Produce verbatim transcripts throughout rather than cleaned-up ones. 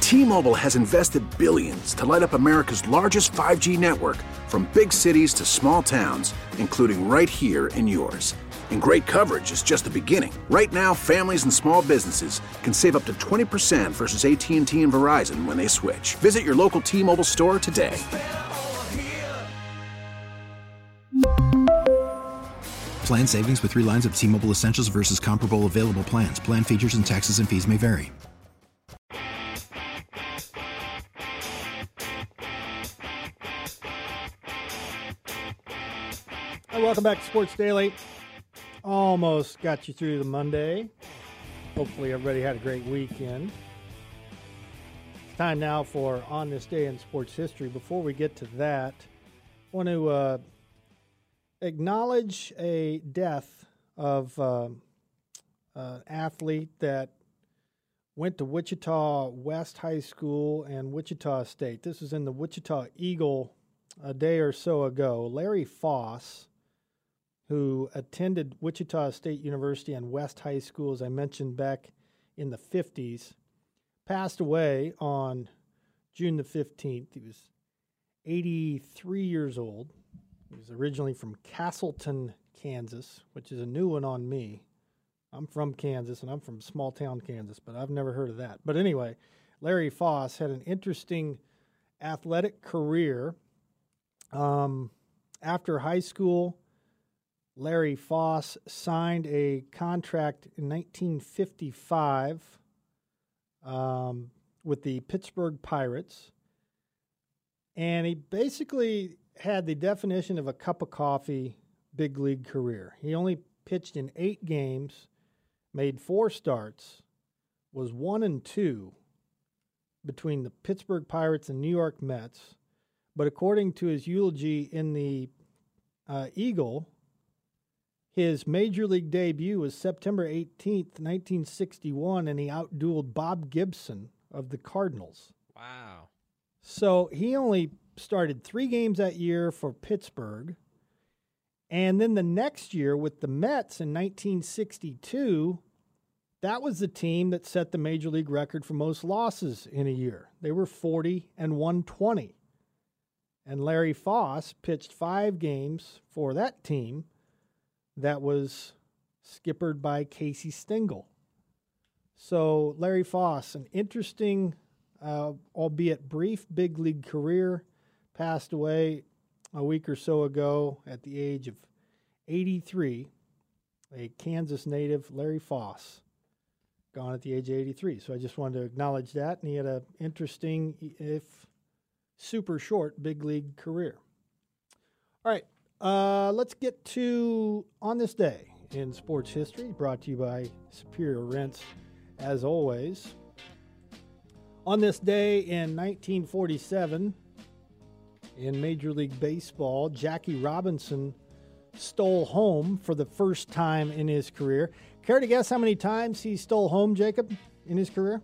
T-Mobile has invested billions to light up America's largest five G network, from big cities to small towns, including right here in yours. And great coverage is just the beginning. Right now, families and small businesses can save up to twenty percent versus A T and T and Verizon when they switch. Visit your local T-Mobile store today. Plan savings with three lines of T-Mobile Essentials versus comparable available plans. Plan features and taxes and fees may vary. Hi, welcome back to Sports Daily. Almost got you through the Monday. Hopefully everybody had a great weekend. It's time now for On This Day in Sports History. Before we get to that, I want to uh, acknowledge a death of uh, an athlete that went to Wichita West High School and Wichita State. This was in the Wichita Eagle a day or so ago. Larry Foss, who attended Wichita State University and West High School, as I mentioned, back in the fifties, passed away on June the fifteenth. He was eighty-three years old. He was originally from Castleton, Kansas, which is a new one on me. I'm from Kansas, and I'm from small town Kansas, but I've never heard of that. But anyway, Larry Foss had an interesting athletic career. Um, after high school, Larry Foss signed a contract in nineteen fifty-five um, with the Pittsburgh Pirates, and he basically had the definition of a cup of coffee big league career. He only pitched in eight games, made four starts, was one and two between the Pittsburgh Pirates and New York Mets, but according to his eulogy in the uh, Eagle, his major league debut was September eighteenth, nineteen sixty-one, and he outdueled Bob Gibson of the Cardinals. Wow. So he only started three games that year for Pittsburgh. And then the next year with the Mets in nineteen sixty-two, that was the team that set the major league record for most losses in a year. They were forty and one twenty. And Larry Foss pitched five games for that team that was skippered by Casey Stengel. So Larry Foss, an interesting, uh, albeit brief, big league career, passed away a week or so ago at the age of eighty-three. A Kansas native, Larry Foss, gone at the age of eighty-three. So I just wanted to acknowledge that. And he had an interesting, if super short, big league career. All right. Uh, let's get to On This Day in Sports History, brought to you by Superior Rents, as always. On this day in nineteen forty-seven, in Major League Baseball, Jackie Robinson stole home for the first time in his career. Care to guess how many times he stole home, Jacob, in his career?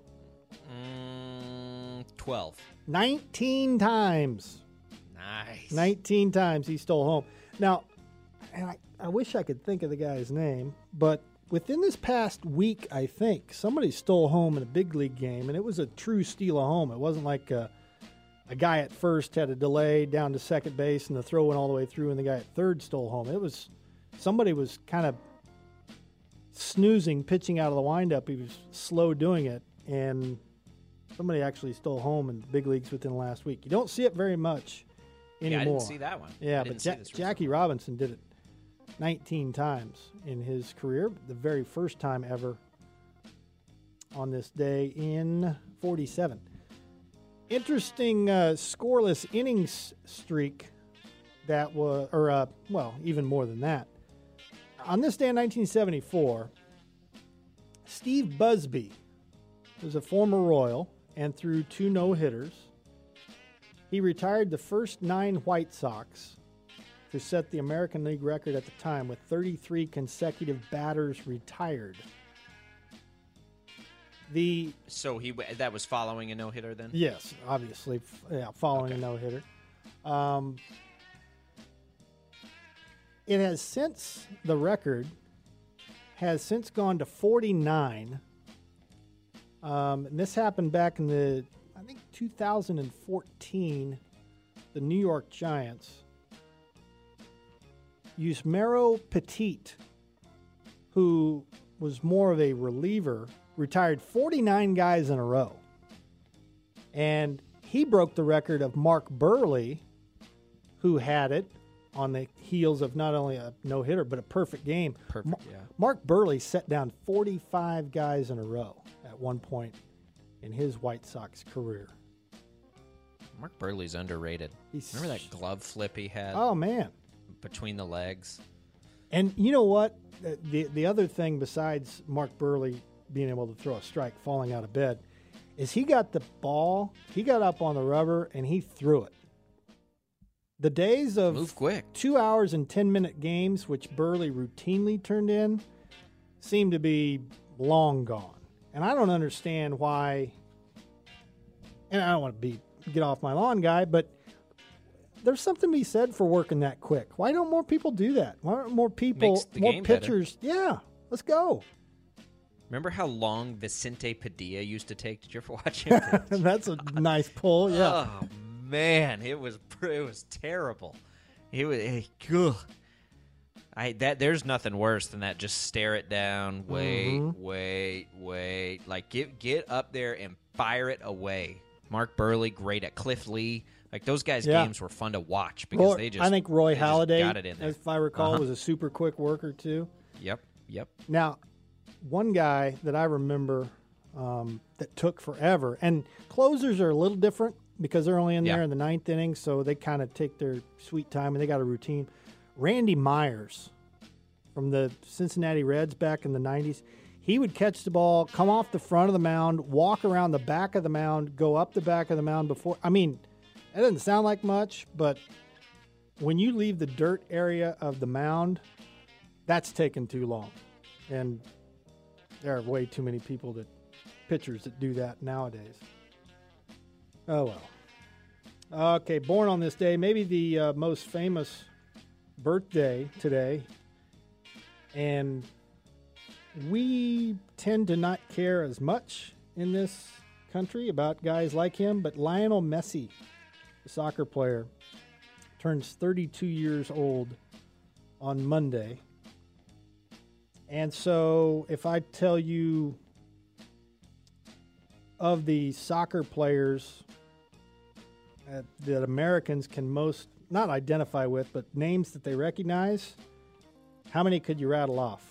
Mm, twelve. nineteen times. Nice. nineteen times he stole home. Now, and I, I wish I could think of the guy's name, but within this past week, I think, somebody stole home in a big league game, and it was a true steal of home. It wasn't like a, a guy at first had a delay down to second base and the throw went all the way through, and the guy at third stole home. It was, somebody was kind of snoozing, pitching out of the windup. He was slow doing it, and somebody actually stole home in the big leagues within the last week. You don't see it very much anymore. Yeah, I didn't see that one. Yeah, I but ja- Jackie Robinson did it nineteen times in his career, the very first time ever on this day in forty-seven. Interesting uh, scoreless innings streak that was, or uh, well, even more than that. On this day in nineteen seventy-four, Steve Busby was a former Royal and threw two no-hitters. He retired the first nine White Sox to set the American League record at the time with thirty-three consecutive batters retired. The So he that was following a no-hitter then? Yes, obviously, yeah, following Okay. a no-hitter. Um, it has since, the record has since gone to forty-nine. Um, and this happened back in the, think two thousand fourteen, the New York Giants Yusmeiro Petit, who was more of a reliever, retired forty-nine guys in a row. And he broke the record of Mark Burley, who had it on the heels of not only a no-hitter, but a perfect game. Perfect, Ma- yeah. Mark Burley set down forty-five guys in a row at one point in his White Sox career. Mark Burley's underrated. He's- Remember that glove flip he had Oh, man. between the legs? And you know what? The, the the other thing besides Mark Burley being able to throw a strike falling out of bed is he got the ball, he got up on the rubber, and he threw it. The days of Move quick. two hours and ten-minute games, which Burley routinely turned in, seem to be long gone. And I don't understand why, and I don't want to be get off my lawn guy, but there's something to be said for working that quick. Why don't more people do that? Why aren't more people, Makes the more game better. pitchers? Yeah, let's go. Remember how long Vicente Padilla used to take? Did you ever watch him? That's a nice pull, yeah. Oh man, it was it was terrible. It was it, ugh. I that there's nothing worse than that. Just stare it down. Wait, Mhm. wait, wait. Like get get up there and fire it away. Mark Burley, great at Cliff Lee. Like those guys' Yeah. games were fun to watch because Roy- they just. I think Roy they just Halladay, got it in there. if I recall, Uh-huh. was a super quick worker too. Yep, yep. Now, one guy that I remember um, that took forever, and closers are a little different because they're only in there Yeah. in the ninth inning, so they kind of take their sweet time and they got a routine. Randy Myers from the Cincinnati Reds back in the nineties, he would catch the ball, come off the front of the mound, walk around the back of the mound, go up the back of the mound before. I mean, it doesn't sound like much, but when you leave the dirt area of the mound, that's taking too long. And there are way too many people that pitchers that do that nowadays. Oh well. Okay, born on this day, maybe the uh, most famous birthday today, and we tend to not care as much in this country about guys like him, but Lionel Messi, the soccer player, turns thirty-two years old on Monday. And so if I tell you of the soccer players uh, that Americans can most not identify with, but names that they recognize, how many could you rattle off?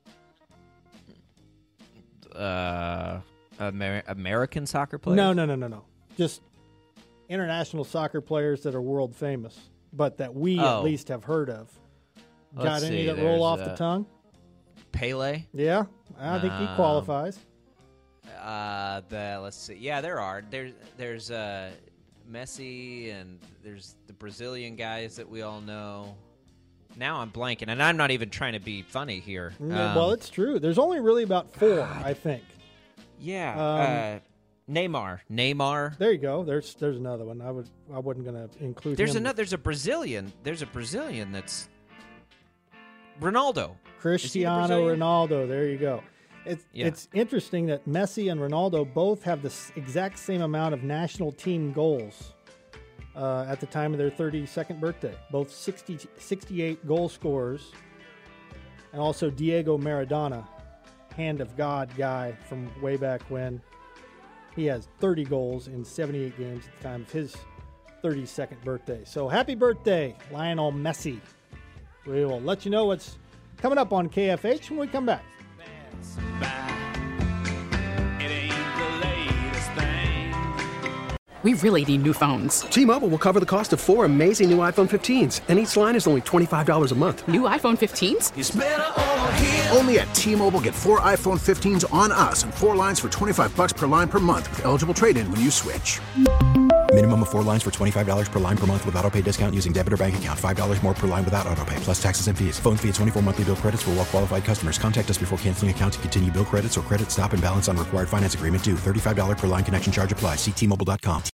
Uh, Amer- American soccer players? No, no, no, no, no. Just international soccer players that are world famous, but that we Oh. at least have heard of. Got Let's any see, that roll there's, off uh, the tongue? Pele? Yeah, I think he Um, qualifies. Uh, the let's see. Yeah, there are. There's there's uh, Messi and there's the Brazilian guys that we all know. Now I'm blanking, and I'm not even trying to be funny here. Yeah, Um, well, it's true. There's only really about four, I think. yeah. um, uh, Neymar. Neymar. There you go. There's there's another one. I would I wasn't going to include. There's him. another. There's a Brazilian. There's a Brazilian that's Ronaldo. Cristiano Brazilian? Ronaldo. There you go. It's Yeah. it's interesting that Messi and Ronaldo both have the s- exact same amount of national team goals uh, at the time of their thirty-second birthday. Both sixty, sixty-eight goal scorers, and also Diego Maradona, hand of God guy from way back when. He has thirty goals in seventy-eight games at the time of his thirty-second birthday. So happy birthday, Lionel Messi. We will let you know what's coming up on K F H when we come back. We really need new phones. T-Mobile will cover the cost of four amazing new iPhone fifteens, and each line is only twenty-five dollars a month. New iPhone fifteens? Only at T-Mobile, get four iPhone fifteens on us and four lines for twenty-five bucks per line per month with eligible trade-in when you switch. Minimum of four lines for twenty-five dollars per line per month with autopay discount using debit or bank account. five dollars more per line without autopay, plus taxes and fees. Phone fee at twenty-four monthly bill credits for well-qualified customers. Contact us before canceling account to continue bill credits or credit stop and balance on required finance agreement due. thirty-five dollars per line connection charge applies. See T Mobile dot com.